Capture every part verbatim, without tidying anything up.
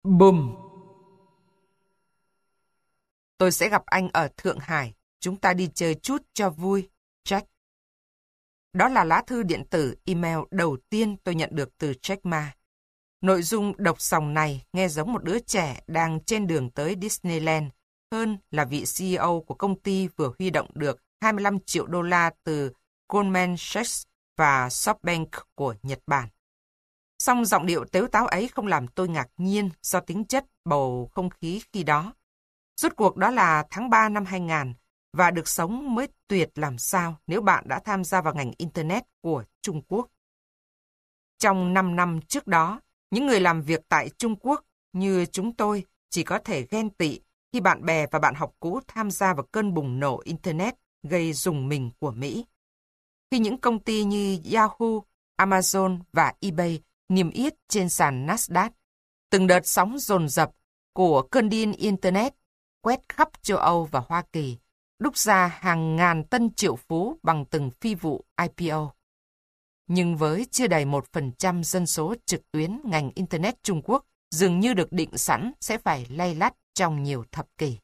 Bùm! Tôi sẽ gặp anh ở Thượng Hải. Chúng ta đi chơi chút cho vui, Jack. Đó là lá thư điện tử email đầu tiên tôi nhận được từ Jack Ma. Nội dung đọc sòng này nghe giống một đứa trẻ đang trên đường tới Disneyland hơn là vị xê e ô của công ty vừa huy động được hai mươi lăm triệu đô la từ Goldman Sachs và SoftBank của Nhật Bản. Song giọng điệu tếu táo ấy không làm tôi ngạc nhiên do tính chất bầu không khí khi đó. Rốt cuộc đó là tháng ba năm hai nghìn, và được sống mới tuyệt làm sao nếu bạn đã tham gia vào ngành Internet của Trung Quốc. Trong năm năm trước đó, những người làm việc tại Trung Quốc như chúng tôi chỉ có thể ghen tị khi bạn bè và bạn học cũ tham gia vào cơn bùng nổ Internet gây rùng mình của Mỹ. Khi những công ty như Yahoo, Amazon và eBay niêm yết trên sàn Nasdaq, từng đợt sóng dồn dập của cơn điên Internet quét khắp châu Âu và Hoa Kỳ, đúc ra hàng ngàn tân triệu phú bằng từng phi vụ i pê o. Nhưng với chưa đầy một phần trăm dân số trực tuyến, ngành Internet Trung Quốc dường như được định sẵn sẽ phải lay lắt trong nhiều thập kỷ.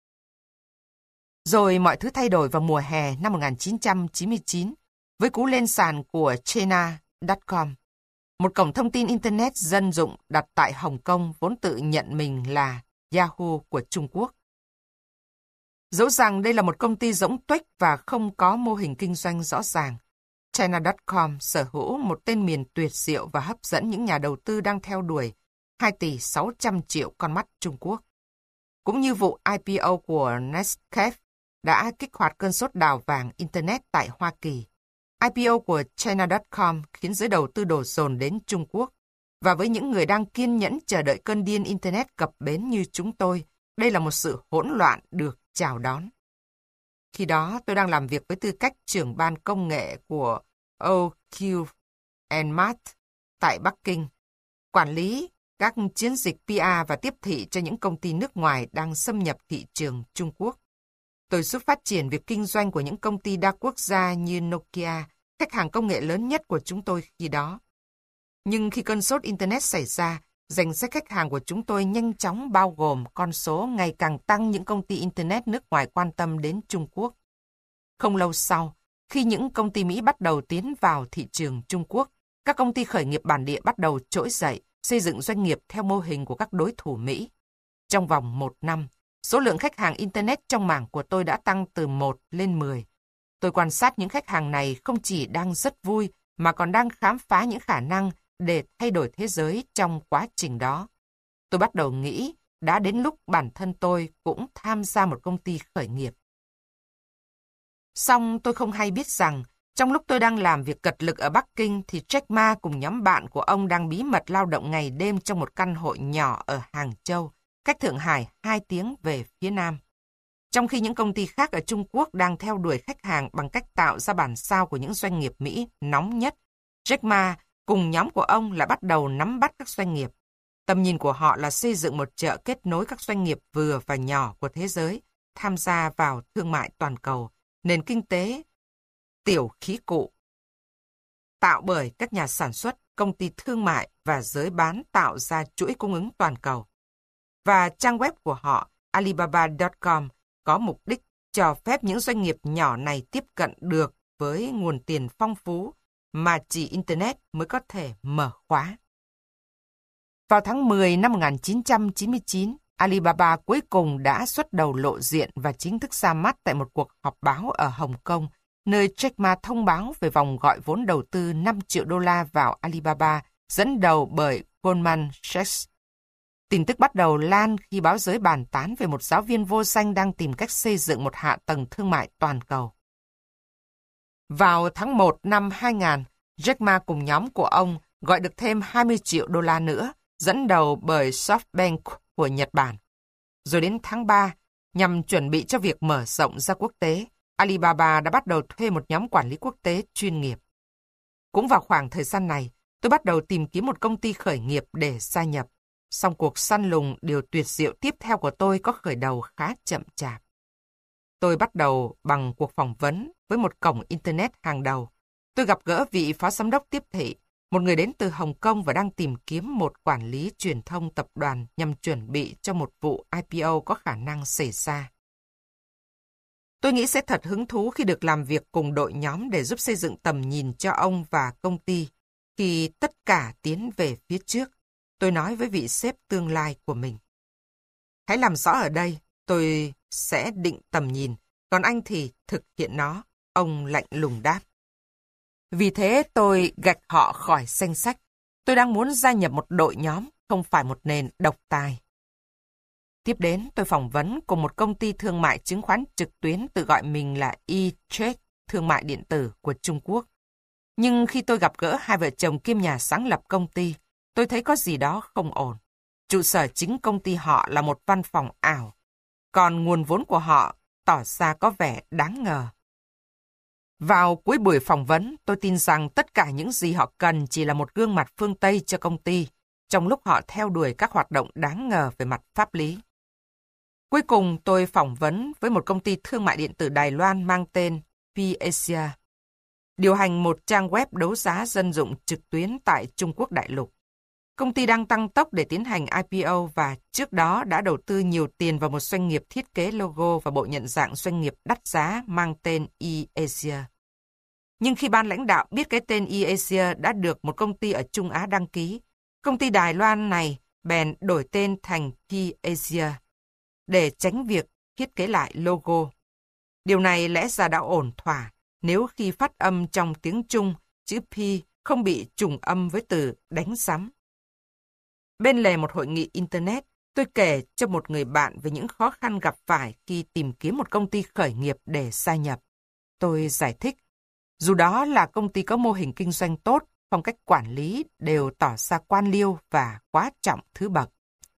Rồi mọi thứ thay đổi vào mùa hè năm một nghìn chín trăm chín mươi chín với cú lên sàn của China chấm com, một cổng thông tin Internet dân dụng đặt tại Hồng Kông vốn tự nhận mình là Yahoo của Trung Quốc. Dẫu rằng đây là một công ty rỗng tuếch và không có mô hình kinh doanh rõ ràng, China chấm com sở hữu một tên miền tuyệt diệu và hấp dẫn những nhà đầu tư đang theo đuổi hai tỷ sáu trăm triệu con mắt Trung Quốc. Cũng như vụ i pê o của Netscape đã kích hoạt cơn sốt đào vàng Internet tại Hoa Kỳ, i pê o của China chấm com khiến giới đầu tư đổ dồn đến Trung Quốc. Và với những người đang kiên nhẫn chờ đợi cơn điên Internet cập bến như chúng tôi, đây là một sự hỗn loạn được chào đón. Khi đó, tôi đang làm việc với tư cách trưởng ban công nghệ của o kiu and Mart tại Bắc Kinh, quản lý các chiến dịch pê e và tiếp thị cho những công ty nước ngoài đang xâm nhập thị trường Trung Quốc. Tôi giúp phát triển việc kinh doanh của những công ty đa quốc gia như Nokia, khách hàng công nghệ lớn nhất của chúng tôi khi đó. Nhưng khi cơn sốt Internet xảy ra, danh sách khách hàng của chúng tôi nhanh chóng bao gồm con số ngày càng tăng những công ty Internet nước ngoài quan tâm đến Trung Quốc. Không lâu sau, khi những công ty Mỹ bắt đầu tiến vào thị trường Trung Quốc, các công ty khởi nghiệp bản địa bắt đầu trỗi dậy, xây dựng doanh nghiệp theo mô hình của các đối thủ Mỹ. Trong vòng một năm, số lượng khách hàng Internet trong mảng của tôi đã tăng từ một lên mười. Tôi quan sát những khách hàng này không chỉ đang rất vui, mà còn đang khám phá những khả năng để thay đổi thế giới trong quá trình đó. Tôi bắt đầu nghĩ đã đến lúc bản thân tôi cũng tham gia một công ty khởi nghiệp. Song tôi không hay biết rằng, trong lúc tôi đang làm việc cật lực ở Bắc Kinh thì Jack Ma cùng nhóm bạn của ông đang bí mật lao động ngày đêm trong một căn hộ nhỏ ở Hàng Châu, cách Thượng Hải hai tiếng về phía nam. Trong khi những công ty khác ở Trung Quốc đang theo đuổi khách hàng bằng cách tạo ra bản sao của những doanh nghiệp Mỹ nóng nhất, Jack Ma cùng nhóm của ông lại bắt đầu nắm bắt các doanh nghiệp. Tầm nhìn của họ là xây dựng một chợ kết nối các doanh nghiệp vừa và nhỏ của thế giới, tham gia vào thương mại toàn cầu, nền kinh tế tiểu khí cụ, tạo bởi các nhà sản xuất, công ty thương mại và giới bán tạo ra chuỗi cung ứng toàn cầu. Và trang web của họ, Alibaba chấm com, có mục đích cho phép những doanh nghiệp nhỏ này tiếp cận được với nguồn tiền phong phú mà chỉ Internet mới có thể mở khóa. Vào tháng mười năm một nghìn chín trăm chín mươi chín, Alibaba cuối cùng đã xuất đầu lộ diện và chính thức ra mắt tại một cuộc họp báo ở Hồng Kông, nơi Jack Ma thông báo về vòng gọi vốn đầu tư năm triệu đô la vào Alibaba, dẫn đầu bởi Goldman Sachs. Tin tức bắt đầu lan khi báo giới bàn tán về một giáo viên vô danh đang tìm cách xây dựng một hạ tầng thương mại toàn cầu. Vào tháng một năm hai nghìn, Jack Ma cùng nhóm của ông gọi được thêm hai mươi triệu đô la nữa, dẫn đầu bởi SoftBank của Nhật Bản. Rồi đến tháng ba, nhằm chuẩn bị cho việc mở rộng ra quốc tế, Alibaba đã bắt đầu thuê một nhóm quản lý quốc tế chuyên nghiệp. Cũng vào khoảng thời gian này, tôi bắt đầu tìm kiếm một công ty khởi nghiệp để gia nhập. Song cuộc săn lùng điều tuyệt diệu tiếp theo của tôi có khởi đầu khá chậm chạp. Tôi bắt đầu bằng cuộc phỏng vấn với một cổng Internet hàng đầu. Tôi gặp gỡ vị phó giám đốc tiếp thị, một người đến từ Hồng Kông và đang tìm kiếm một quản lý truyền thông tập đoàn nhằm chuẩn bị cho một vụ i pê o có khả năng xảy ra. Tôi nghĩ sẽ thật hứng thú khi được làm việc cùng đội nhóm để giúp xây dựng tầm nhìn cho ông và công ty khi tất cả tiến về phía trước, tôi nói với vị sếp tương lai của mình. Hãy làm rõ ở đây, tôi sẽ định tầm nhìn, còn anh thì thực hiện nó, ông lạnh lùng đáp. Vì thế tôi gạch họ khỏi danh sách. Tôi đang muốn gia nhập một đội nhóm, không phải một nền độc tài. Tiếp đến, tôi phỏng vấn cùng một công ty thương mại chứng khoán trực tuyến tự gọi mình là e-trade, thương mại điện tử của Trung Quốc. Nhưng khi tôi gặp gỡ hai vợ chồng kiêm nhà sáng lập công ty, tôi thấy có gì đó không ổn. Trụ sở chính công ty họ là một văn phòng ảo, còn nguồn vốn của họ tỏ ra có vẻ đáng ngờ. Vào cuối buổi phỏng vấn, tôi tin rằng tất cả những gì họ cần chỉ là một gương mặt phương Tây cho công ty, trong lúc họ theo đuổi các hoạt động đáng ngờ về mặt pháp lý. Cuối cùng, tôi phỏng vấn với một công ty thương mại điện tử Đài Loan mang tên P-Asia, điều hành một trang web đấu giá dân dụng trực tuyến tại Trung Quốc đại lục. Công ty đang tăng tốc để tiến hành i pê o và trước đó đã đầu tư nhiều tiền vào một doanh nghiệp thiết kế logo và bộ nhận dạng doanh nghiệp đắt giá mang tên e-Asia. Nhưng khi ban lãnh đạo biết cái tên e-Asia đã được một công ty ở Trung Á đăng ký, công ty Đài Loan này bèn đổi tên thành P-Asia để tránh việc thiết kế lại logo. Điều này lẽ ra đã ổn thỏa nếu khi phát âm trong tiếng Trung, chữ P không bị trùng âm với từ đánh sắm. Bên lề một hội nghị Internet, tôi kể cho một người bạn về những khó khăn gặp phải khi tìm kiếm một công ty khởi nghiệp để gia nhập. Tôi giải thích, dù đó là công ty có mô hình kinh doanh tốt, phong cách quản lý đều tỏ ra quan liêu và quá trọng thứ bậc.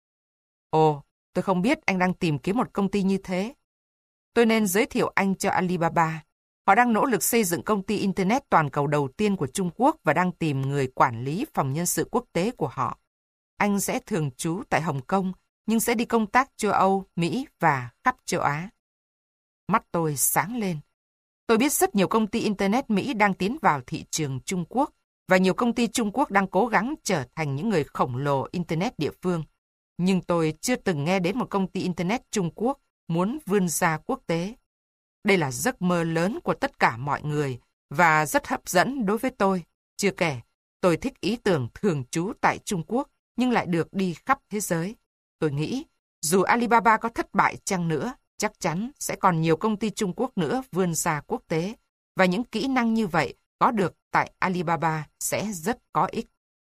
Ồ, tôi không biết anh đang tìm kiếm một công ty như thế. Tôi nên giới thiệu anh cho Alibaba. Họ đang nỗ lực xây dựng công ty Internet toàn cầu đầu tiên của Trung Quốc và đang tìm người quản lý phòng nhân sự quốc tế của họ. Anh sẽ thường trú tại Hồng Kông, nhưng sẽ đi công tác châu Âu, Mỹ và khắp châu Á. Mắt tôi sáng lên. Tôi biết rất nhiều công ty Internet Mỹ đang tiến vào thị trường Trung Quốc và nhiều công ty Trung Quốc đang cố gắng trở thành những người khổng lồ Internet địa phương. Nhưng tôi chưa từng nghe đến một công ty Internet Trung Quốc muốn vươn ra quốc tế. Đây là giấc mơ lớn của tất cả mọi người và rất hấp dẫn đối với tôi. Chưa kể, tôi thích ý tưởng thường trú tại Trung Quốc nhưng lại được đi khắp thế giới. Tôi nghĩ, dù Alibaba có thất bại chăng nữa, chắc chắn sẽ còn nhiều công ty Trung Quốc nữa vươn ra quốc tế, và những kỹ năng như vậy có được tại Alibaba sẽ rất có ích.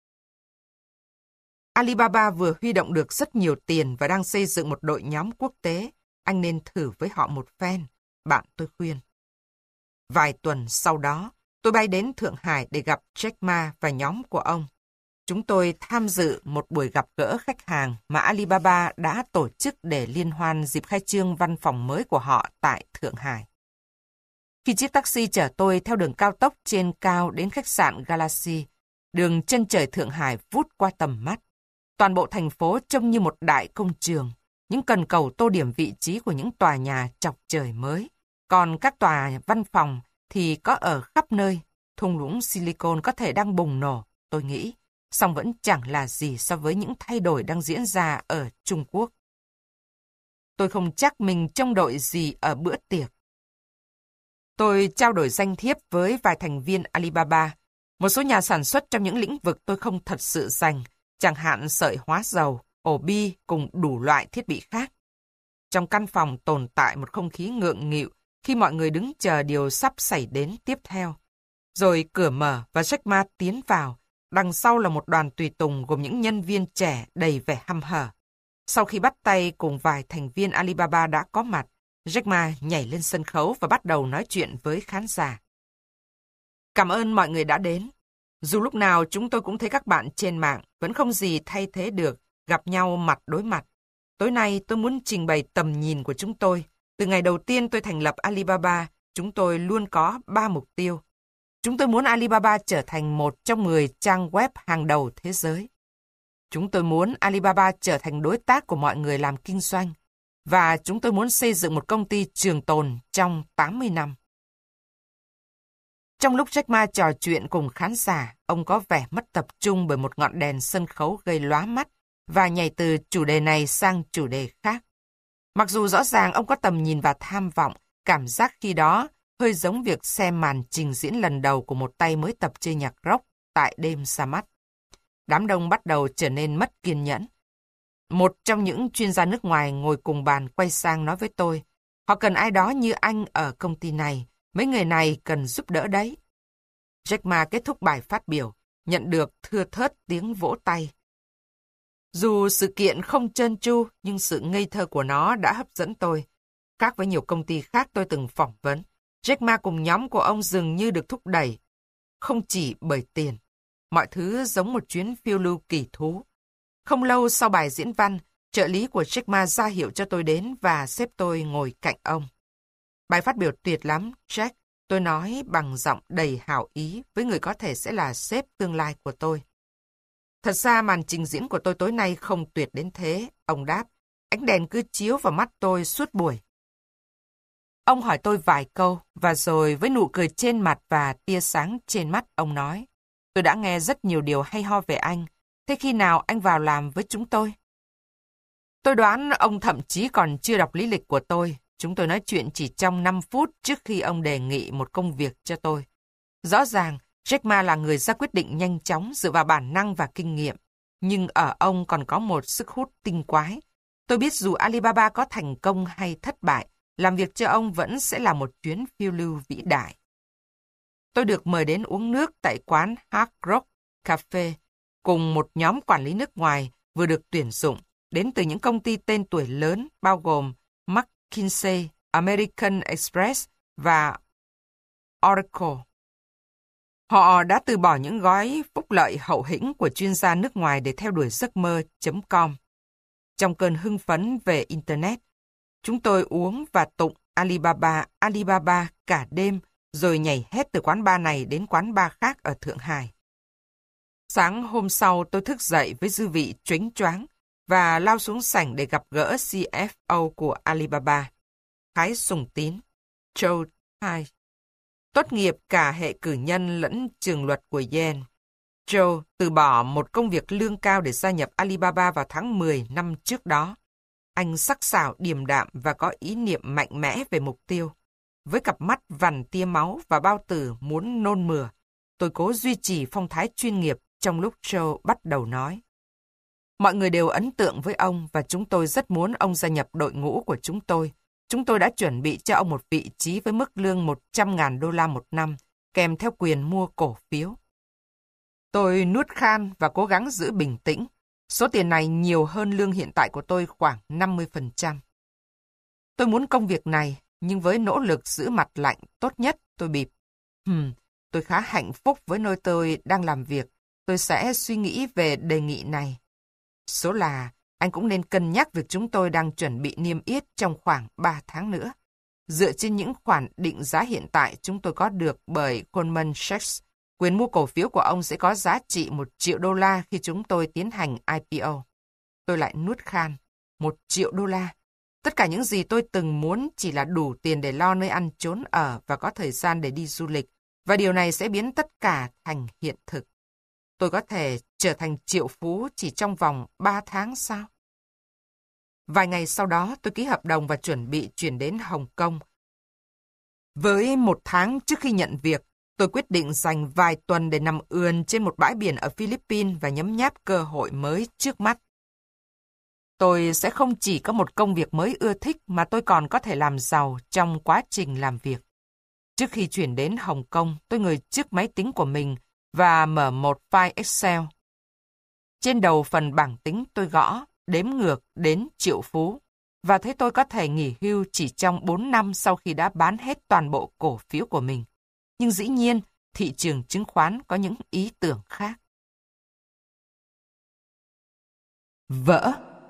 Alibaba vừa huy động được rất nhiều tiền và đang xây dựng một đội nhóm quốc tế. Anh nên thử với họ một phen, bạn tôi khuyên. Vài tuần sau đó, tôi bay đến Thượng Hải để gặp Jack Ma và nhóm của ông. Chúng tôi tham dự một buổi gặp gỡ khách hàng mà Alibaba đã tổ chức để liên hoan dịp khai trương văn phòng mới của họ tại Thượng Hải. Khi chiếc taxi chở tôi theo đường cao tốc trên cao đến khách sạn Galaxy, đường chân trời Thượng Hải vút qua tầm mắt. Toàn bộ thành phố trông như một đại công trường, những cần cầu tô điểm vị trí của những tòa nhà chọc trời mới. Còn các tòa văn phòng thì có ở khắp nơi, thung lũng Silicon có thể đang bùng nổ, tôi nghĩ. Song vẫn chẳng là gì so với những thay đổi đang diễn ra ở Trung Quốc. Tôi không chắc mình trông đội gì ở bữa tiệc. Tôi trao đổi danh thiếp với vài thành viên Alibaba, một số nhà sản xuất trong những lĩnh vực tôi không thật sự rành, chẳng hạn sợi hóa dầu, ổ bi cùng đủ loại thiết bị khác. Trong căn phòng tồn tại một không khí ngượng nghịu khi mọi người đứng chờ điều sắp xảy đến tiếp theo. Rồi cửa mở và Jack Ma tiến vào. Đằng sau là một đoàn tùy tùng gồm những nhân viên trẻ đầy vẻ hăm hở. Sau khi bắt tay cùng vài thành viên Alibaba đã có mặt, Jack Ma nhảy lên sân khấu và bắt đầu nói chuyện với khán giả. Cảm ơn mọi người đã đến. Dù lúc nào chúng tôi cũng thấy các bạn trên mạng, vẫn không gì thay thế được gặp nhau mặt đối mặt. Tối nay tôi muốn trình bày tầm nhìn của chúng tôi. Từ ngày đầu tiên tôi thành lập Alibaba, chúng tôi luôn có ba mục tiêu. Chúng tôi muốn Alibaba trở thành một trong mười trang web hàng đầu thế giới. Chúng tôi muốn Alibaba trở thành đối tác của mọi người làm kinh doanh. Và chúng tôi muốn xây dựng một công ty trường tồn trong tám mươi năm. Trong lúc Jack Ma trò chuyện cùng khán giả, ông có vẻ mất tập trung bởi một ngọn đèn sân khấu gây lóa mắt và nhảy từ chủ đề này sang chủ đề khác. Mặc dù rõ ràng ông có tầm nhìn và tham vọng, cảm giác khi đó hơi giống việc xem màn trình diễn lần đầu của một tay mới tập chơi nhạc rock tại đêm ra mắt. Đám đông bắt đầu trở nên mất kiên nhẫn. Một trong những chuyên gia nước ngoài ngồi cùng bàn quay sang nói với tôi, họ cần ai đó như anh ở công ty này, mấy người này cần giúp đỡ đấy. Jack Ma kết thúc bài phát biểu, nhận được thưa thớt tiếng vỗ tay. Dù sự kiện không trơn tru, nhưng sự ngây thơ của nó đã hấp dẫn tôi. Khác với nhiều công ty khác tôi từng phỏng vấn, Jack Ma cùng nhóm của ông dường như được thúc đẩy, không chỉ bởi tiền. Mọi thứ giống một chuyến phiêu lưu kỳ thú. Không lâu sau bài diễn văn, trợ lý của Jack Ma ra hiệu cho tôi đến và xếp tôi ngồi cạnh ông. Bài phát biểu tuyệt lắm, Jack, tôi nói bằng giọng đầy hảo ý với người có thể sẽ là sếp tương lai của tôi. Thật ra màn trình diễn của tôi tối nay không tuyệt đến thế, ông đáp. Ánh đèn cứ chiếu vào mắt tôi suốt buổi. Ông hỏi tôi vài câu, và rồi với nụ cười trên mặt và tia sáng trên mắt, ông nói, tôi đã nghe rất nhiều điều hay ho về anh, thế khi nào anh vào làm với chúng tôi? Tôi đoán ông thậm chí còn chưa đọc lý lịch của tôi. Chúng tôi nói chuyện chỉ trong năm phút trước khi ông đề nghị một công việc cho tôi. Rõ ràng, Jack Ma là người ra quyết định nhanh chóng dựa vào bản năng và kinh nghiệm. Nhưng ở ông còn có một sức hút tinh quái. Tôi biết dù Alibaba có thành công hay thất bại, làm việc cho ông vẫn sẽ là một chuyến phiêu lưu vĩ đại. Tôi được mời đến uống nước tại quán Hard Rock Cafe cùng một nhóm quản lý nước ngoài vừa được tuyển dụng, đến từ những công ty tên tuổi lớn bao gồm McKinsey, American Express và Oracle. Họ đã từ bỏ những gói phúc lợi hậu hĩnh của chuyên gia nước ngoài để theo đuổi giấc mơ chấm com. Trong cơn hưng phấn về Internet, chúng tôi uống và tụng Alibaba, Alibaba cả đêm, rồi nhảy hết từ quán bar này đến quán bar khác ở Thượng Hải. Sáng hôm sau tôi thức dậy với dư vị choáng choáng và lao xuống sảnh để gặp gỡ xê ép ô của Alibaba, Thái Sùng Tín, Châu Hai. Tốt nghiệp cả hệ cử nhân lẫn trường luật của Yale. Joe từ bỏ một công việc lương cao để gia nhập Alibaba vào tháng mười năm trước đó. Anh sắc sảo điềm đạm và có ý niệm mạnh mẽ về mục tiêu. Với cặp mắt vằn tia máu và bao tử muốn nôn mửa, tôi cố duy trì phong thái chuyên nghiệp trong lúc Joe bắt đầu nói. Mọi người đều ấn tượng với ông và chúng tôi rất muốn ông gia nhập đội ngũ của chúng tôi. Chúng tôi đã chuẩn bị cho ông một vị trí với mức lương một trăm nghìn đô la một năm, kèm theo quyền mua cổ phiếu. Tôi nuốt khan và cố gắng giữ bình tĩnh. Số tiền này nhiều hơn lương hiện tại của tôi khoảng năm mươi phần trăm. Tôi muốn công việc này, nhưng với nỗ lực giữ mặt lạnh tốt nhất, tôi bịp. Hừm, tôi khá hạnh phúc với nơi tôi đang làm việc. Tôi sẽ suy nghĩ về đề nghị này. Số là, anh cũng nên cân nhắc việc chúng tôi đang chuẩn bị niêm yết trong khoảng ba tháng nữa. Dựa trên những khoản định giá hiện tại chúng tôi có được bởi Goldman Sachs, quyền mua cổ phiếu của ông sẽ có giá trị một triệu đô la khi chúng tôi tiến hành i pê o. Tôi lại nuốt khan. Một triệu đô la. Tất cả những gì tôi từng muốn chỉ là đủ tiền để lo nơi ăn trốn ở và có thời gian để đi du lịch. Và điều này sẽ biến tất cả thành hiện thực. Tôi có thể trở thành triệu phú chỉ trong vòng ba tháng sao? Vài ngày sau đó tôi ký hợp đồng và chuẩn bị chuyển đến Hồng Kông. Với một tháng trước khi nhận việc, tôi quyết định dành vài tuần để nằm ườn trên một bãi biển ở Philippines và nhấm nháp cơ hội mới trước mắt. Tôi sẽ không chỉ có một công việc mới ưa thích mà tôi còn có thể làm giàu trong quá trình làm việc. Trước khi chuyển đến Hồng Kông, tôi ngồi trước máy tính của mình và mở một file Excel. Trên đầu phần bảng tính tôi gõ đếm ngược đến triệu phú và thấy tôi có thể nghỉ hưu chỉ trong bốn năm sau khi đã bán hết toàn bộ cổ phiếu của mình. Nhưng dĩ nhiên, thị trường chứng khoán có những ý tưởng khác. Vỡ.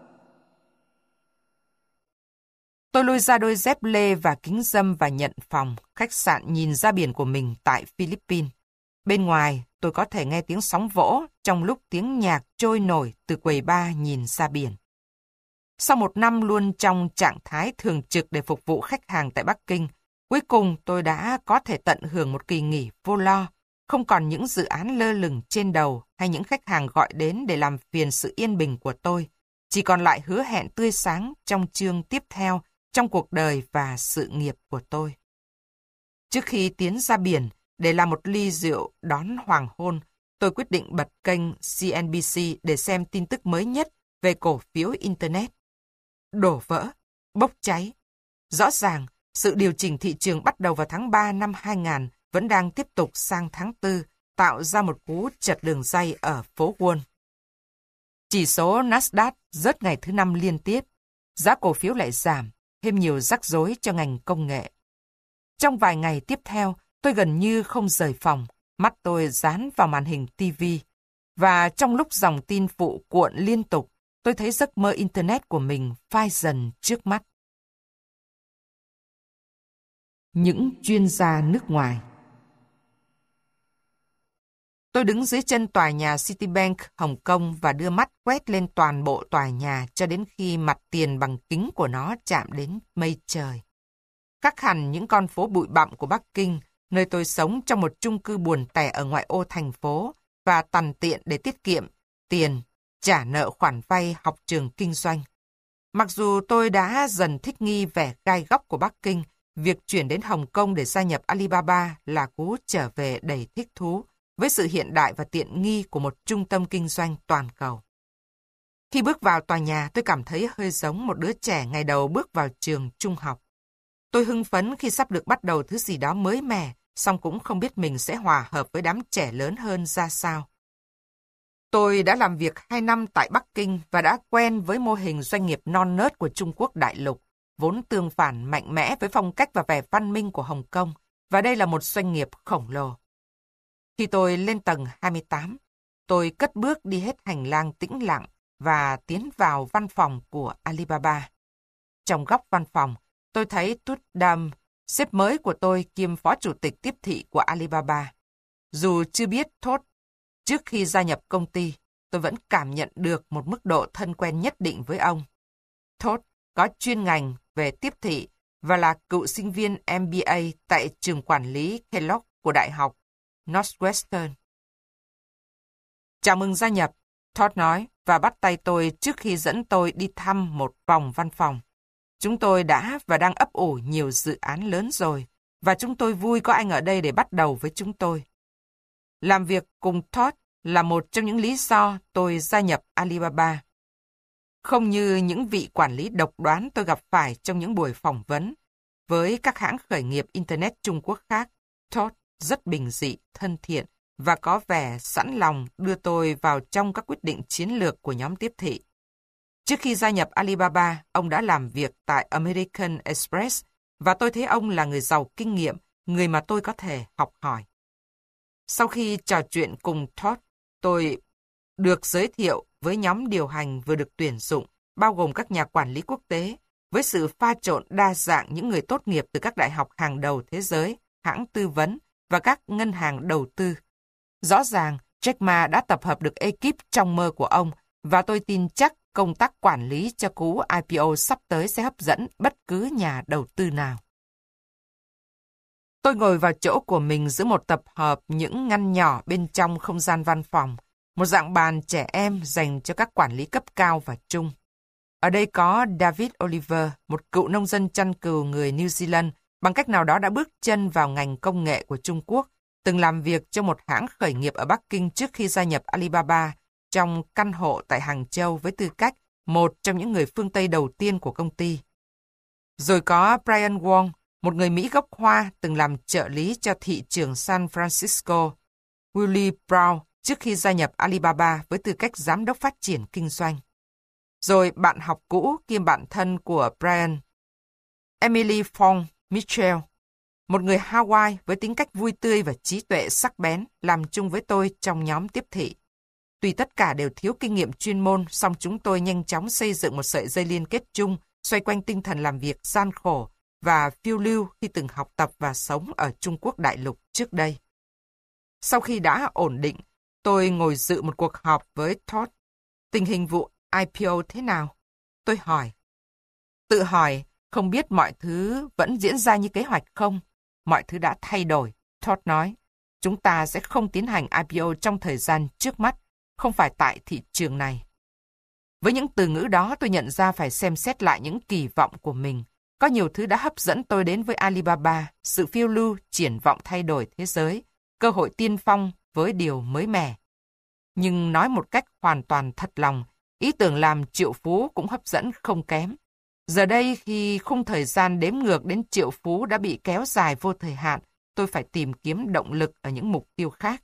Tôi lôi ra đôi dép lê và kính râm và nhận phòng, khách sạn nhìn ra biển của mình tại Philippines. Bên ngoài, tôi có thể nghe tiếng sóng vỗ trong lúc tiếng nhạc trôi nổi từ quầy bar nhìn ra biển. Sau một năm luôn trong trạng thái thường trực để phục vụ khách hàng tại Bắc Kinh, Cuối cùng tôi đã có thể tận hưởng một kỳ nghỉ vô lo, không còn những dự án lơ lửng trên đầu hay những khách hàng gọi đến để làm phiền sự yên bình của tôi. Chỉ còn lại hứa hẹn tươi sáng trong chương tiếp theo trong cuộc đời và sự nghiệp của tôi. Trước khi tiến ra biển để làm một ly rượu đón hoàng hôn, tôi quyết định bật kênh xê en bê xê để xem tin tức mới nhất về cổ phiếu Internet. Đổ vỡ, bốc cháy. Rõ ràng, sự điều chỉnh thị trường bắt đầu vào tháng ba năm hai nghìn vẫn đang tiếp tục sang tháng tư, tạo ra một cú trật đường ray ở phố Wall. Chỉ số Nasdaq rớt ngày thứ năm liên tiếp, giá cổ phiếu lại giảm, thêm nhiều rắc rối cho ngành công nghệ. Trong vài ngày tiếp theo, tôi gần như không rời phòng, mắt tôi dán vào màn hình ti vi. Và trong lúc dòng tin phụ cuộn liên tục, tôi thấy giấc mơ Internet của mình phai dần trước mắt. Những chuyên gia nước ngoài. Tôi đứng dưới chân tòa nhà Citibank Hồng Kông và đưa mắt quét lên toàn bộ tòa nhà cho đến khi mặt tiền bằng kính của nó chạm đến mây trời. Khác hẳn những con phố bụi bặm của Bắc Kinh, nơi tôi sống trong một chung cư buồn tẻ ở ngoại ô thành phố và tằn tiện để tiết kiệm tiền, trả nợ khoản vay học trường kinh doanh. Mặc dù tôi đã dần thích nghi vẻ gai góc của Bắc Kinh, việc chuyển đến Hồng Kông để gia nhập Alibaba là cú trở về đầy thích thú với sự hiện đại và tiện nghi của một trung tâm kinh doanh toàn cầu. Khi bước vào tòa nhà, tôi cảm thấy hơi giống một đứa trẻ ngày đầu bước vào trường trung học. Tôi hưng phấn khi sắp được bắt đầu thứ gì đó mới mẻ, song cũng không biết mình sẽ hòa hợp với đám trẻ lớn hơn ra sao. Tôi đã làm việc hai năm tại Bắc Kinh và đã quen với mô hình doanh nghiệp non nớt của Trung Quốc đại lục, vốn tương phản mạnh mẽ với phong cách và vẻ văn minh của Hồng Kông, và đây là một doanh nghiệp khổng lồ. Khi tôi lên tầng hai mươi tám, tôi cất bước đi hết hành lang tĩnh lặng và tiến vào văn phòng của Alibaba. Trong góc văn phòng, tôi thấy Tut Dam, sếp mới của tôi kiêm phó chủ tịch tiếp thị của Alibaba. Dù chưa biết Todd, trước khi gia nhập công ty, tôi vẫn cảm nhận được một mức độ thân quen nhất định với ông. Todd có chuyên ngành về tiếp thị và là cựu sinh viên em bê a tại trường quản lý Kellogg của Đại học Northwestern. Chào mừng gia nhập, Todd nói và bắt tay tôi trước khi dẫn tôi đi thăm một vòng văn phòng. Chúng tôi đã và đang ấp ủ nhiều dự án lớn rồi, và chúng tôi vui có anh ở đây để bắt đầu với chúng tôi. Làm việc cùng Todd là một trong những lý do tôi gia nhập Alibaba. Không như những vị quản lý độc đoán tôi gặp phải trong những buổi phỏng vấn với các hãng khởi nghiệp Internet Trung Quốc khác, Todd rất bình dị, thân thiện và có vẻ sẵn lòng đưa tôi vào trong các quyết định chiến lược của nhóm tiếp thị. Trước khi gia nhập Alibaba, ông đã làm việc tại American Express và tôi thấy ông là người giàu kinh nghiệm, người mà tôi có thể học hỏi. Sau khi trò chuyện cùng Todd, tôi được giới thiệu với nhóm điều hành vừa được tuyển dụng, bao gồm các nhà quản lý quốc tế, với sự pha trộn đa dạng những người tốt nghiệp từ các đại học hàng đầu thế giới, hãng tư vấn và các ngân hàng đầu tư. Rõ ràng, Jack Ma đã tập hợp được ekip trong mơ của ông và tôi tin chắc công tác quản lý cho cú i pê o sắp tới sẽ hấp dẫn bất cứ nhà đầu tư nào. Tôi ngồi vào chỗ của mình giữa một tập hợp những ngăn nhỏ bên trong không gian văn phòng, một dạng bàn trẻ em dành cho các quản lý cấp cao và trung. Ở đây có David Oliver, một cựu nông dân chăn cừu người New Zealand, bằng cách nào đó đã bước chân vào ngành công nghệ của Trung Quốc, từng làm việc cho một hãng khởi nghiệp ở Bắc Kinh trước khi gia nhập Alibaba, trong căn hộ tại Hàng Châu với tư cách một trong những người phương Tây đầu tiên của công ty. Rồi có Brian Wong, một người Mỹ gốc Hoa từng làm trợ lý cho thị trưởng San Francisco, Willie Brown, trước khi gia nhập Alibaba với tư cách giám đốc phát triển kinh doanh. Rồi bạn học cũ kiêm bạn thân của Brian, Emily Phong Mitchell, một người Hawaii với tính cách vui tươi và trí tuệ sắc bén, làm chung với tôi trong nhóm tiếp thị. Tuy tất cả đều thiếu kinh nghiệm chuyên môn, song chúng tôi nhanh chóng xây dựng một sợi dây liên kết chung xoay quanh tinh thần làm việc gian khổ và phiêu lưu khi từng học tập và sống ở Trung Quốc đại lục trước đây. Sau khi đã ổn định, tôi ngồi dự một cuộc họp với Todd. Tình hình vụ i pê o thế nào? Tôi hỏi. Tự hỏi Không biết mọi thứ vẫn diễn ra như kế hoạch không? Mọi thứ đã thay đổi, Todd nói. Chúng ta sẽ không tiến hành I P O trong thời gian trước mắt, không phải tại thị trường này. Với những từ ngữ đó, tôi nhận ra phải xem xét lại những kỳ vọng của mình. Có nhiều thứ đã hấp dẫn tôi đến với Alibaba, sự phiêu lưu, triển vọng thay đổi thế giới, cơ hội tiên phong với điều mới mẻ. Nhưng nói một cách hoàn toàn thật lòng, ý tưởng làm triệu phú cũng hấp dẫn không kém. Giờ đây khi khung thời gian đếm ngược đến triệu phú đã bị kéo dài vô thời hạn, tôi phải tìm kiếm động lực ở những mục tiêu khác.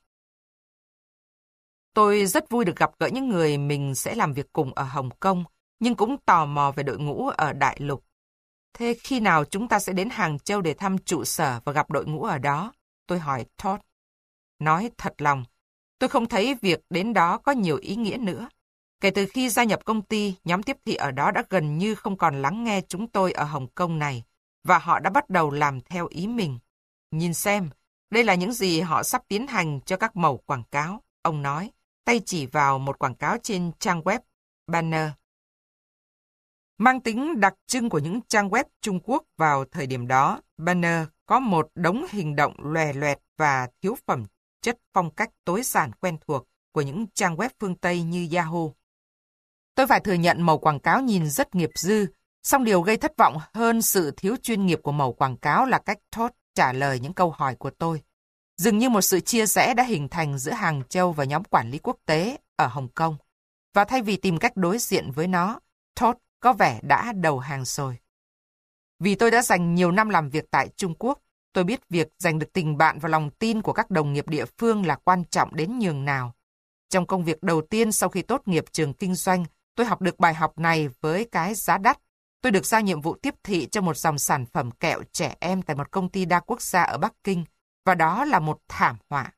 Tôi rất vui được gặp gỡ những người mình sẽ làm việc cùng ở Hồng Kông, nhưng cũng tò mò về đội ngũ ở Đại Lục. Thế khi nào chúng ta sẽ đến Hàng Châu để thăm trụ sở và gặp đội ngũ ở đó? Tôi hỏi Todd. Nói thật lòng, tôi không thấy việc đến đó có nhiều ý nghĩa nữa. Kể từ khi gia nhập công ty, nhóm tiếp thị ở đó đã gần như không còn lắng nghe chúng tôi ở Hồng Kông này, và họ đã bắt đầu làm theo ý mình. Nhìn xem, đây là những gì họ sắp tiến hành cho các mẩu quảng cáo, ông nói, tay chỉ vào một quảng cáo trên trang web banner. Mang tính đặc trưng của những trang web Trung Quốc vào thời điểm đó, banner có một đống hình động lòe loẹt và thiếu phẩm chất phong cách tối giản quen thuộc của những trang web phương Tây như Yahoo. Tôi phải thừa nhận màu quảng cáo nhìn rất nghiệp dư, song điều gây thất vọng hơn sự thiếu chuyên nghiệp của màu quảng cáo là cách Todd trả lời những câu hỏi của tôi. Dường như một sự chia rẽ đã hình thành giữa Hàng Châu và nhóm quản lý quốc tế ở Hồng Kông. Và thay vì tìm cách đối diện với nó, Todd có vẻ đã đầu hàng rồi. Vì tôi đã dành nhiều năm làm việc tại Trung Quốc, tôi biết việc giành được tình bạn và lòng tin của các đồng nghiệp địa phương là quan trọng đến nhường nào. Trong công việc đầu tiên sau khi tốt nghiệp trường kinh doanh, tôi học được bài học này với cái giá đắt. Tôi được giao nhiệm vụ tiếp thị cho một dòng sản phẩm kẹo trẻ em tại một công ty đa quốc gia ở Bắc Kinh, và đó là một thảm họa.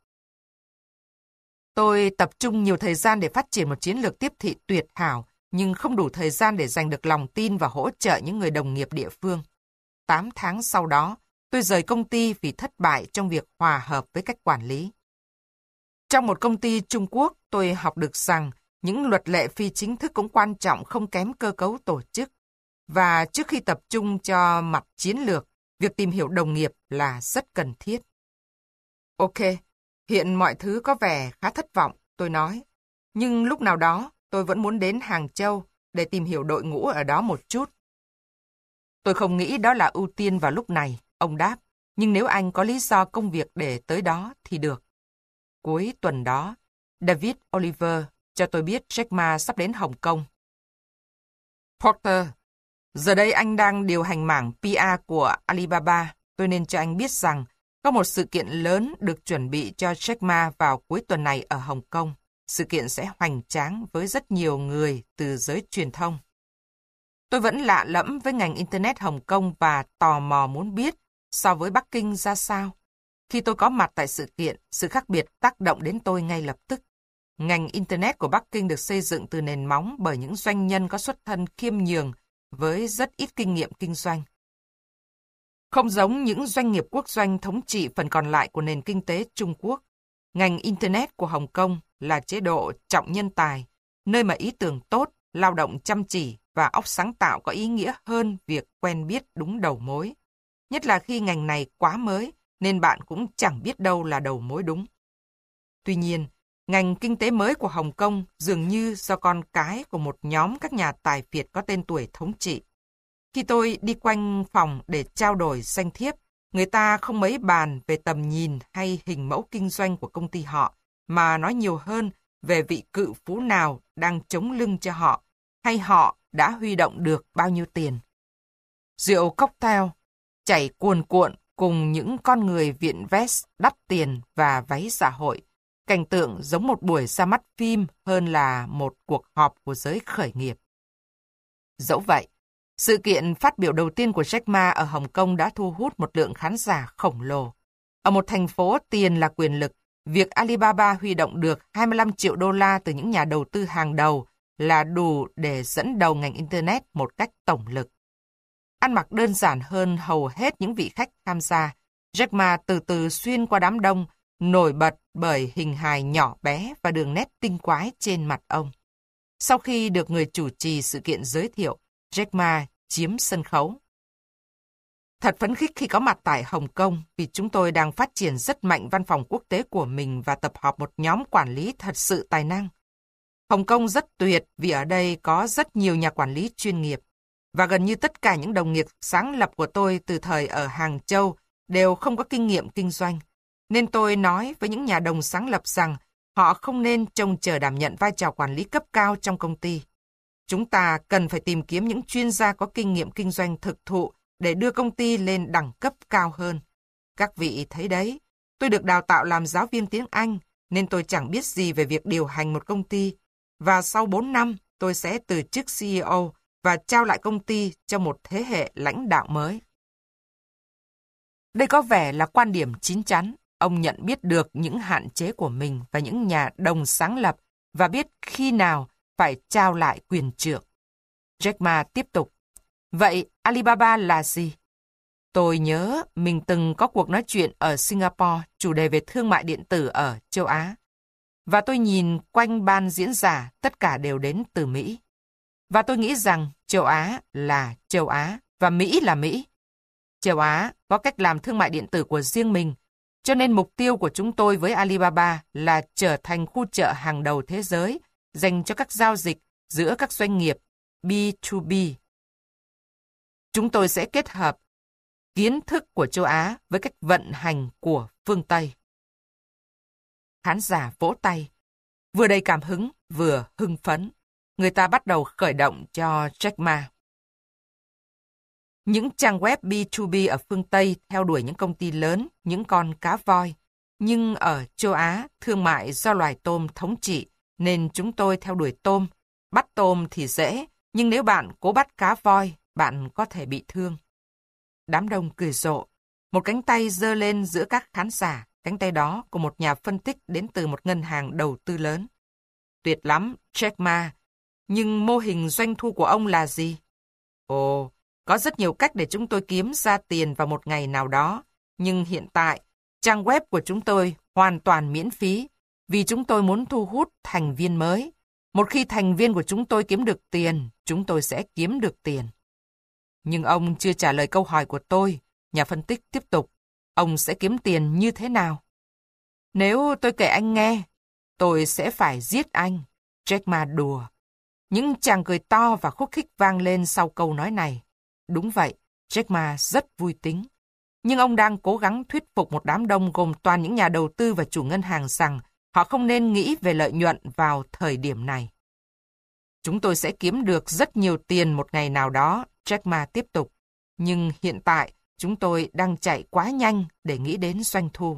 Tôi tập trung nhiều thời gian để phát triển một chiến lược tiếp thị tuyệt hảo, nhưng không đủ thời gian để giành được lòng tin và hỗ trợ những người đồng nghiệp địa phương. Tám tháng sau đó, tôi rời công ty vì thất bại trong việc hòa hợp với cách quản lý. Trong một công ty Trung Quốc, tôi học được rằng những luật lệ phi chính thức cũng quan trọng không kém cơ cấu tổ chức. Và trước khi tập trung cho mặt chiến lược, việc tìm hiểu đồng nghiệp là rất cần thiết. Ok, hiện mọi thứ có vẻ khá thất vọng, tôi nói. Nhưng lúc nào đó, tôi vẫn muốn đến Hàng Châu để tìm hiểu đội ngũ ở đó một chút. Tôi không nghĩ đó là ưu tiên vào lúc này, ông đáp. Nhưng nếu anh có lý do công việc để tới đó thì được. Cuối tuần đó, David Oliver cho tôi biết Jack Ma sắp đến Hồng Kông. Porter, giờ đây anh đang điều hành mảng pê e của Alibaba. Tôi nên cho anh biết rằng có một sự kiện lớn được chuẩn bị cho Jack Ma vào cuối tuần này ở Hồng Kông. Sự kiện sẽ hoành tráng với rất nhiều người từ giới truyền thông. Tôi vẫn lạ lẫm với ngành Internet Hồng Kông và tò mò muốn biết so với Bắc Kinh ra sao. Khi tôi có mặt tại sự kiện, sự khác biệt tác động đến tôi ngay lập tức. Ngành Internet của Bắc Kinh được xây dựng từ nền móng bởi những doanh nhân có xuất thân khiêm nhường với rất ít kinh nghiệm kinh doanh. Không giống những doanh nghiệp quốc doanh thống trị phần còn lại của nền kinh tế Trung Quốc, ngành Internet của Hồng Kông là chế độ trọng nhân tài, nơi mà ý tưởng tốt, lao động chăm chỉ và óc sáng tạo có ý nghĩa hơn việc quen biết đúng đầu mối. Nhất là khi ngành này quá mới, nên bạn cũng chẳng biết đâu là đầu mối đúng. Tuy nhiên, ngành kinh tế mới của Hồng Kông dường như do con cái của một nhóm các nhà tài phiệt có tên tuổi thống trị. Khi tôi đi quanh phòng để trao đổi danh thiếp, người ta không mấy bàn về tầm nhìn hay hình mẫu kinh doanh của công ty họ, mà nói nhiều hơn về vị cự phú nào đang chống lưng cho họ, hay họ đã huy động được bao nhiêu tiền. Rượu cocktail chảy cuồn cuộn cùng những con người viện vest đắt tiền và váy xã hội. Cảnh tượng giống một buổi ra mắt phim hơn là một cuộc họp của giới khởi nghiệp. Dẫu vậy, sự kiện phát biểu đầu tiên của Jack Ma ở Hồng Kông đã thu hút một lượng khán giả khổng lồ. Ở một thành phố tiền là quyền lực, việc Alibaba huy động được hai mươi lăm triệu đô la từ những nhà đầu tư hàng đầu là đủ để dẫn đầu ngành Internet một cách tổng lực. Ăn mặc đơn giản hơn hầu hết những vị khách tham gia, Jack Ma từ từ xuyên qua đám đông, nổi bật bởi hình hài nhỏ bé và đường nét tinh quái trên mặt ông. Sau khi được người chủ trì sự kiện giới thiệu, Jack Ma chiếm sân khấu. Thật phấn khích khi có mặt tại Hồng Kông vì chúng tôi đang phát triển rất mạnh văn phòng quốc tế của mình và tập hợp một nhóm quản lý thật sự tài năng. Hồng Kông rất tuyệt vì ở đây có rất nhiều nhà quản lý chuyên nghiệp và gần như tất cả những đồng nghiệp sáng lập của tôi từ thời ở Hàng Châu đều không có kinh nghiệm kinh doanh. Nên tôi nói với những nhà đồng sáng lập rằng họ không nên trông chờ đảm nhận vai trò quản lý cấp cao trong công ty. Chúng ta cần phải tìm kiếm những chuyên gia có kinh nghiệm kinh doanh thực thụ để đưa công ty lên đẳng cấp cao hơn. Các vị thấy đấy, tôi được đào tạo làm giáo viên tiếng Anh, nên tôi chẳng biết gì về việc điều hành một công ty. Và sau bốn năm, tôi sẽ từ chức xê e ô và trao lại công ty cho một thế hệ lãnh đạo mới. Đây có vẻ là quan điểm chín chắn. Ông nhận biết được những hạn chế của mình và những nhà đồng sáng lập và biết khi nào phải trao lại quyền trượng. Jack Ma tiếp tục. Vậy Alibaba là gì? Tôi nhớ mình từng có cuộc nói chuyện ở Singapore chủ đề về thương mại điện tử ở châu Á. Và tôi nhìn quanh ban diễn giả, tất cả đều đến từ Mỹ. Và tôi nghĩ rằng châu Á là châu Á và Mỹ là Mỹ. Châu Á có cách làm thương mại điện tử của riêng mình, cho nên mục tiêu của chúng tôi với Alibaba là trở thành khu chợ hàng đầu thế giới dành cho các giao dịch giữa các doanh nghiệp bê hai bê. Chúng tôi sẽ kết hợp kiến thức của châu Á với cách vận hành của phương Tây. Khán giả vỗ tay, vừa đầy cảm hứng, vừa hưng phấn. Người ta bắt đầu khởi động cho Jack Ma. Những trang web bê hai bê ở phương Tây theo đuổi những công ty lớn, những con cá voi. Nhưng ở châu Á, thương mại do loài tôm thống trị, nên chúng tôi theo đuổi tôm. Bắt tôm thì dễ, nhưng nếu bạn cố bắt cá voi, bạn có thể bị thương. Đám đông cười rộ. Một cánh tay giơ lên giữa các khán giả, cánh tay đó của một nhà phân tích đến từ một ngân hàng đầu tư lớn. Tuyệt lắm, Jack Ma. Nhưng mô hình doanh thu của ông là gì? Ồ, có rất nhiều cách để chúng tôi kiếm ra tiền vào một ngày nào đó. Nhưng hiện tại, trang web của chúng tôi hoàn toàn miễn phí vì chúng tôi muốn thu hút thành viên mới. Một khi thành viên của chúng tôi kiếm được tiền, chúng tôi sẽ kiếm được tiền. Nhưng ông chưa trả lời câu hỏi của tôi. Nhà phân tích tiếp tục. Ông sẽ kiếm tiền như thế nào? Nếu tôi kể anh nghe, tôi sẽ phải giết anh. Jack Ma đùa. Những tràng cười to và khúc khích vang lên sau câu nói này. Đúng vậy, Jack Ma rất vui tính. Nhưng ông đang cố gắng thuyết phục một đám đông gồm toàn những nhà đầu tư và chủ ngân hàng rằng họ không nên nghĩ về lợi nhuận vào thời điểm này. Chúng tôi sẽ kiếm được rất nhiều tiền một ngày nào đó, Jack Ma tiếp tục. Nhưng hiện tại, chúng tôi đang chạy quá nhanh để nghĩ đến doanh thu.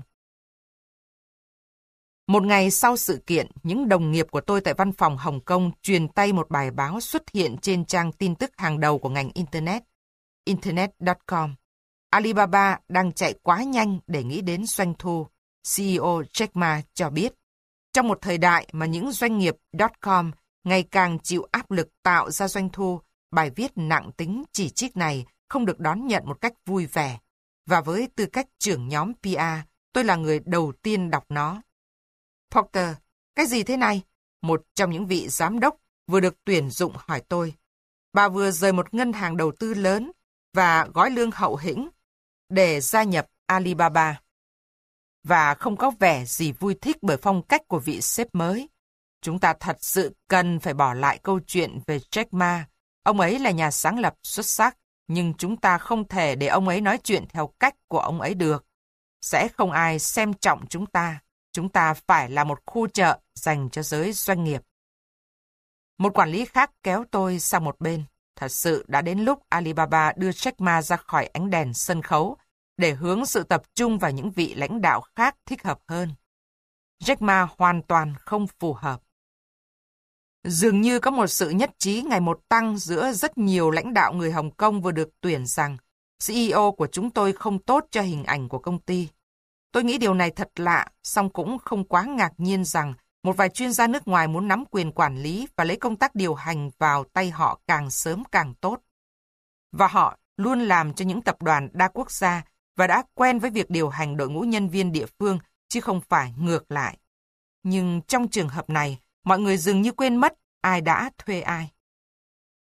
Một ngày sau sự kiện, những đồng nghiệp của tôi tại văn phòng Hồng Kông truyền tay một bài báo xuất hiện trên trang tin tức hàng đầu của ngành Internet, internet chấm com. Alibaba đang chạy quá nhanh để nghĩ đến doanh thu, xê e ô Jack Ma cho biết. Trong một thời đại mà những doanh nghiệp .com ngày càng chịu áp lực tạo ra doanh thu, bài viết nặng tính chỉ trích này không được đón nhận một cách vui vẻ. Và với tư cách trưởng nhóm pê e, tôi là người đầu tiên đọc nó. Porter, cái gì thế này? Một trong những vị giám đốc vừa được tuyển dụng hỏi tôi. Bà vừa rời một ngân hàng đầu tư lớn và gói lương hậu hĩnh để gia nhập Alibaba. Và không có vẻ gì vui thích bởi phong cách của vị sếp mới. Chúng ta thật sự cần phải bỏ lại câu chuyện về Jack Ma. Ông ấy là nhà sáng lập xuất sắc, nhưng chúng ta không thể để ông ấy nói chuyện theo cách của ông ấy được. Sẽ không ai xem trọng chúng ta. Chúng ta phải là một khu chợ dành cho giới doanh nghiệp. Một quản lý khác kéo tôi sang một bên. Thật sự đã đến lúc Alibaba đưa Jack Ma ra khỏi ánh đèn sân khấu để hướng sự tập trung vào những vị lãnh đạo khác thích hợp hơn. Jack Ma hoàn toàn không phù hợp. Dường như có một sự nhất trí ngày một tăng giữa rất nhiều lãnh đạo người Hồng Kông vừa được tuyển rằng xê e ô của chúng tôi không tốt cho hình ảnh của công ty. Tôi nghĩ điều này thật lạ, song cũng không quá ngạc nhiên rằng một vài chuyên gia nước ngoài muốn nắm quyền quản lý và lấy công tác điều hành vào tay họ càng sớm càng tốt. Và họ luôn làm cho những tập đoàn đa quốc gia và đã quen với việc điều hành đội ngũ nhân viên địa phương, chứ không phải ngược lại. Nhưng trong trường hợp này, mọi người dường như quên mất ai đã thuê ai.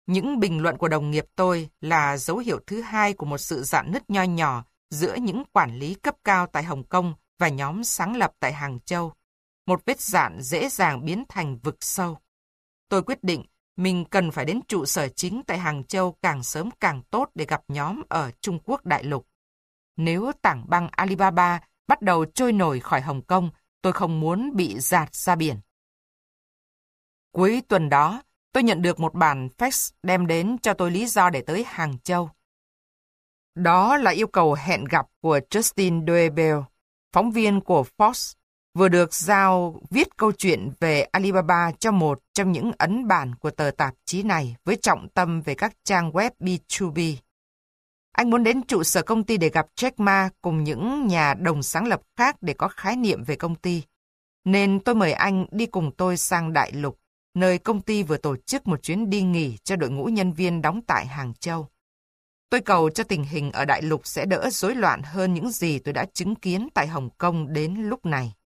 Những bình luận của đồng nghiệp tôi là dấu hiệu thứ hai của một sự rạn nứt nho nhỏ giữa những quản lý cấp cao tại Hồng Kông và nhóm sáng lập tại Hàng Châu. Một vết rạn dễ dàng biến thành vực sâu. Tôi quyết định mình cần phải đến trụ sở chính tại Hàng Châu càng sớm càng tốt để gặp nhóm ở Trung Quốc đại lục. Nếu tảng băng Alibaba bắt đầu trôi nổi khỏi Hồng Kông, tôi không muốn bị dạt ra biển. Cuối tuần đó, tôi nhận được một bản fax đem đến cho tôi lý do để tới Hàng Châu. Đó là yêu cầu hẹn gặp của Justin Doebel, phóng viên của Fox, vừa được giao viết câu chuyện về Alibaba cho một trong những ấn bản của tờ tạp chí này với trọng tâm về các trang web B hai B. Anh muốn đến trụ sở công ty để gặp Jack Ma cùng những nhà đồng sáng lập khác để có khái niệm về công ty. Nên tôi mời anh đi cùng tôi sang Đại Lục, nơi công ty vừa tổ chức một chuyến đi nghỉ cho đội ngũ nhân viên đóng tại Hàng Châu. Tôi cầu cho tình hình ở Đại Lục sẽ đỡ rối loạn hơn những gì tôi đã chứng kiến tại Hồng Kông đến lúc này.